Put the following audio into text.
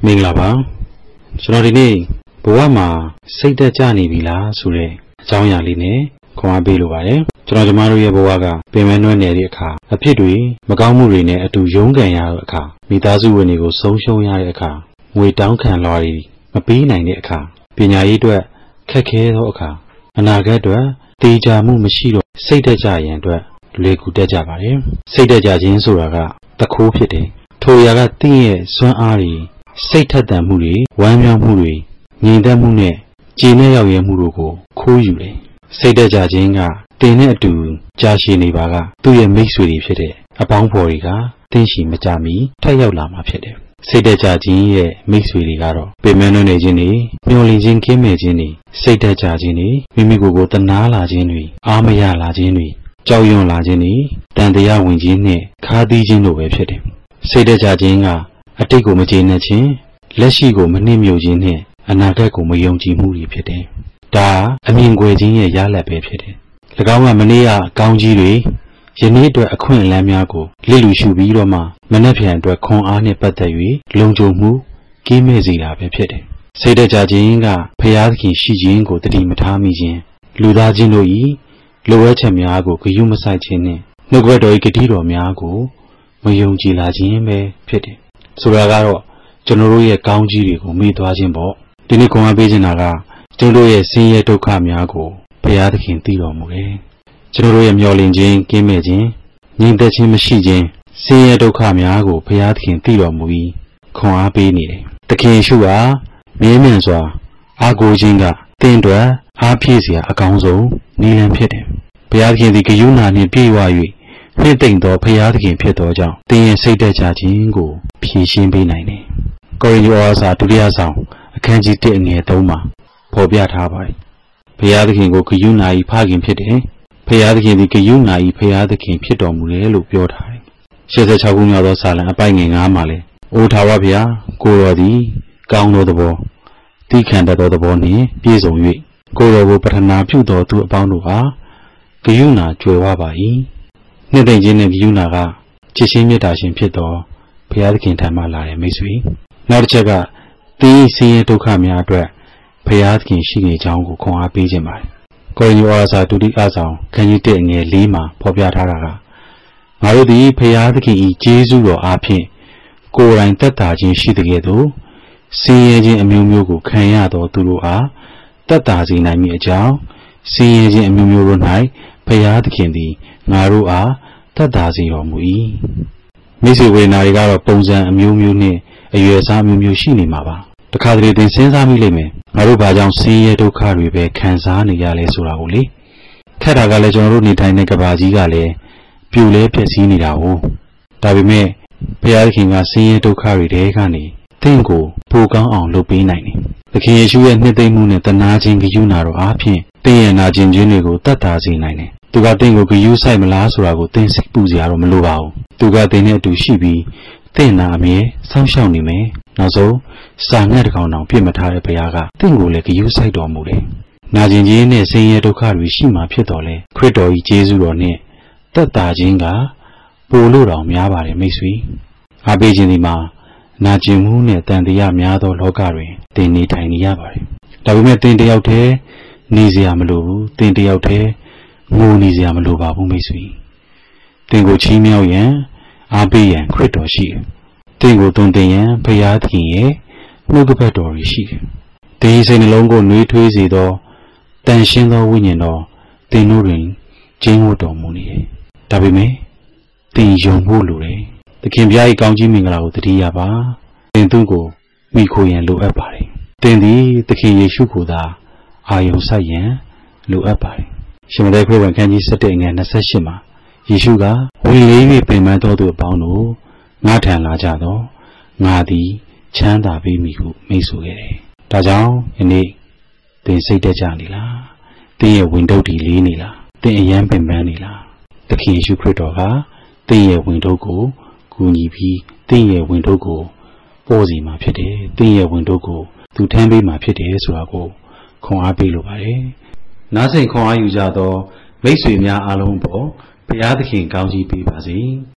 မင်္ဂလာပါကျွန်တော်ဒီနေ့ဘဝမှာစိတ်သက်ကြနေပြီလားဆိုတဲ့အကြောင်းအရာလေးနဲ့ခွန်အားပေးလိုပါတယ်ကျွန်တော်ကျမတို့ရဲ့ဘဝကပင်မနှွမ်းနေတဲ့အခါအဖြစ်တွေမကောင်းမှုတွေနဲ့အတူရုန်းကန်ရတဲ့အခါမိသားစုဝင်တွေကိုဆုံးရှုံးရတဲ့အခါငွေတောင်းခံလွှာတွေမပေးနိုင်တဲ့အခါပညာရေးအတွက်ခက်ခဲသောအခါအနာဂတ်အတွက်တည်ကြမှုမရှိတော့စိတ်သက်ကြရန်အတွက်လွယ်ကူတတ်ကြပါတယ်စိတ်သက်ကြခြင်းဆိုတာကတခိုးဖြစ်တယ်ထိုအရာကတင့်ရဲ့စွမ်းအားတွေစိတ်ထက်သန်မှုတွေဝမ်းမြောက်မှုတွေငြိမ်သက်မှုနဲ့ကြည်နဲ့ရောက်ရဲမှုတို့ကိုခိုးယူတယ်စိတ်သက်ကြခြင်းကတင်နဲ့အတူကြာရှည်နေပါကသူ့ရဲ့မိတ်ဆွေတွေဖြစ်တဲ့အပေါင်းဖော်တွေကတင်းရှိမကြမီထပ်ရောက်လာမှာဖြစ်တယ်စိတ်သက်ကြခြင်းရဲ့မိတ်ဆွေတွေကတော့ပင်မနှွမ်းနေခြင်းတွေမျောလင့်ခြင်းကင်းမဲ့ခြင်းတွေစိတ်သက်ကြခြင်းတွေမိမိကိုယ်ကိုတနာလာခြင်းတွေအားမရလာခြင်းတွေကြောက်ရွံ့လာခြင်းတွေတန်တရားဝင်ခြင်းနဲ့ခါးသီးခြင်းတို့ပဲဖြစ်တယ်စိတ်သက်ကြခြင်းကအတိတ်ကိုမကျေနပ်ခြင်းလက်ရှိကိုမနှိမ့်မြုပ်ခြင်းနဲ့အနာဂတ်ကိုမယုံကြည်မှုတွေဖြစ်တယ်ဒါအမြင်ကွယ်ခြင်းရဲ့ရလဒ်ပဲဖြစ်တယ်၎င်းကမနေ့ကကောင်းကြီးတွေယနေ့အတွက်အခွင့်အလမ်းများကိုလစ်လူရှုပြီးတော့မှမနှက်ဖြန်အတွက်ခွန်အားနဲ့ပတ်သက်၍လုံခြုံမှုကင်းမဲ့စေတာပဲဖြစ်တယ်စိတ်သက်ကြခြင်းကဖျားသခင်ရှိခြင်းကိုတတိမထားမိခြင်းလူသားချင်းတို့၏လိုအပ်ချက်များကိုဂရုမစိုက်ခြင်းနဲ့နှုတ်ကပတ်တော်၏ဂတိတော်များကိုမယုံကြည်လာခြင်းပဲဖြစ်တယ်ဆိုတာကတော့ကျွန်တော်တို့ရဲ့ကောင်းကြီးတွေကိုမေ့သွားခြင်းပေါ့ဒီနေ့ခွန်အားပေးခြင်းကကျွန်တော်တို့ရဲ့ဆင်းရဲဒုက္ခများကိုဘုရားသခင်သိတော်မူတယ်ကျွန်တော်တို့ရဲ့မျှော်လင့်ခြင်းကင်းမဲ့ခြင်းငြိမ်သက်ခြင်းမရှိခြင်းဆင်းရဲဒုက္ခများကိုဘုရားသခင်သိတော်မူပြီးခွန်အားပေးနေတယ်သခင်ယေရှုဟာမြဲမြံစွာအားကိုးခြင်းကသင်အတွက်အားဖြည့်စရာအကောင်းဆုံးနည်းလမ်းဖြစ်တယ်ဘုရားသခင်သည်ဂရုဏာနှင့်ပြည့်ဝ၍နှင့်သိမ့်သောဘုရားသခင်ဖြစ်သောကြောင့်သင်ရဲ့စိတ်သက်ကြခြင်းကိုဖြည့်ရှင်းပေးနိုင်တယ်ကောရိန္သုဩဝါစာဒုတိယဆောင်အခန်းကြီး 1 အငယ် 3မှာဖော်ပြထားပါတယ်ဘုရားသခင်ကိုဂရုဏာ၏ဖခင်ဖြစ်တယ်ဘုရားသခင်သည်ဂရုဏာ၏ဘုရားသခင်ဖြစ်တော်မူတယ်လို့ပြောထားတယ်86ခုမြောက်သောစာလံအပိုင်ငယ်9မှာလည်းအိုထာဝရဘုရားကိုတော်သည်ကောင်းသောသဘောတိခံတတ်သောသဘောနှင့်ပြည့်စုံ၍ကိုတော်ကိုပထနာပြုသောသူအပေါင်းတို့ဟာဂရုဏာကြွယ်ဝပါ၏နှစ်သိမ့်ခြင်းနဲ့ဂရုဏာကချစ်ချင်းမေတ္တာရှင်ဖြစ်သောဘုရားသခင်ထံမှလာတဲ့မိတ်ဆွေနောက်တစ်ချက်ကသင်ဆင်းရဲဒုက္ခများအတွက်ဘုရားသခင်ရှိနေကြောင်းကိုခွန်အားပေးခြင်းပါတယ်ကောရိန္သုဩဝါစာဒုတိယဆောင်ခန်းကြီး 1 အငယ် 4မှာဖော်ပြထားတာကငါတို့သည်ဘုရားသခင်၏ကျေးဇူးတော်အားဖြင့်ကိုယ်တိုင်သက်သာခြင်းရှိတဲ့ကဲ့သို့ဆင်းရဲခြင်းအမျိုးမျိုးကိုခံရသောသူတို့အားသက်သာစေနိုင်မည်အကြောင်းဆင်းရဲခြင်းအမျိုးမျိုးတို့၌ဘုရားသခင်သည်ငါတို့အားသက်သာစေတော်မူ၏မိတ်ဆွေဝေဒနာတွေကတော့ပုံစံအမျိုးမျိုးနဲ့အရွယ်အစားအမျိုးမျိုးရှိနေမှာပါတခါတလေသင်စဉ်းစားမိလိမ့်မယ်ငါတို့ဘာကြောင့်ဆင်းရဲဒုက္ခတွေပဲခံစားနေရလဲဆိုတာကိုလေခက်တာကလည်းကျွန်တော်တို့နေထိုင်တဲ့ကဘာကြီးကလည်းပြိုလဲပျက်စီးနေတာ哦ဒါပေမဲ့ဘုရားသခင်ကဆင်းရဲဒုက္ခတွေထဲကနေသင်ကိုပိုကောင်းအောင်လုပ်ပေးနိုင်တယ်သခင်ယေရှုရဲ့နှစ်သိမ့်မှုနဲ့တနာခြင်းဂရုဏာတော်အားဖြင့်သင်ရဲ့နာကျင်ခြင်းတွေကိုတတ်တာစေနိုင်တယ်သူကသင်ကိုဂရုစိုက်မလားဆိုတာကိုသင်စိတ်ပူစရာတော့မလိုပါဘူးသူကသင်နဲ့အတူရှိပြီးသင်နာအမြဲစောင့်ရှောက်နေမယ်နောက်ဆုံးစာငတ်တစ်ကောင်တောင်ပြစ်မထားတဲ့ဘုရားကသင်ကိုလည်းဂရုစိုက်တော်မူတယ်နာကျင်ခြင်းနဲ့ဆင်းရဲဒုက္ခတွေရှိမှဖြစ်တော်လဲခရစ်တော်၏ကျေးဇူးတော်နဲ့သက်သာခြင်းကပိုလို့တောင်များပါတယ်မိတ်ဆွေအားပေးခြင်းဒီမှာနာကျင်မှုနဲ့တန်တရားများသောလောကတွင်သင်နေထိုင်နေရပါတယ်ဒါပေမဲ့သင်တယောက်တည်းနေစရာမလိုဘူးသင်တယောက်တည်းငိုနေစရာမလိုပါဘူးမိတ်ဆွေသင်ကိုချီးမြှောက်ရန်အားပေးရန်ခရစ်တော်ရှိတယ်သင်ကိုသွန်သင်ရန်ဘုရားသခင်ရဲ့နှုတ်ကပတ်တော်ရှိတယ်သင်စိတ်နှလုံးကိုနှွေးထွေးစေသောတန်ရှင်းသောဝိညာဉ်တော်သင်တို့တွင်ကျင်းဝတ်တော်မူနေတယ်ဒါပေမဲ့သင်ယုံဖို့လိုတယ်သခင်ဘုရား၏ကောင်းကြီးမင်္ဂလာကိုသတိရပါသင်သူ့ကိုမိခိုရန်လိုအပ်ပါတယ်သင်သည်သခင်ယေရှုကိုသာအာယုံစိုက်ရန်လိုအပ်ပါတယ်ရှင်မဿဲခရစ်ဝင်ခန်းကြီး 7 အငယ် 28မှာယေရှုကဝင်လေး၍ပင်ပန်းသောသူအပေါင်းတို့ငါထံလာကြသောငါသည်ချမ်းသာပေးမည်ဟုမိန့်ဆိုခဲ့တယ်ဒါကြောင့်ယနေ့သင်စိတ်သက်ကြနေလားသင်ရဲ့ဝင်တုပ်တီလေးနေလားသင်အယံပင်ပန်းနေလားသခင်ယေရှုခရစ်တော်ကသင်ရဲ့ဝင်တုပ်ကိုကူညီပြီးသင်ရဲ့ဝင်တုပ်ကိုပေါ်စီမှာဖြစ်တယ်သင်ရဲ့ဝင်တုပ်ကိုသူထမ်းပေးမှာဖြစ်တယ်ဆိုတာကိုခွန်အားပေးလိုပါတယ်နားဆင်ခွန်အားယူကြသောမိတ်ဆွေများအားလုံးပေါ်ဘုရားသခင်ကောင်းချီးပေးပါစေ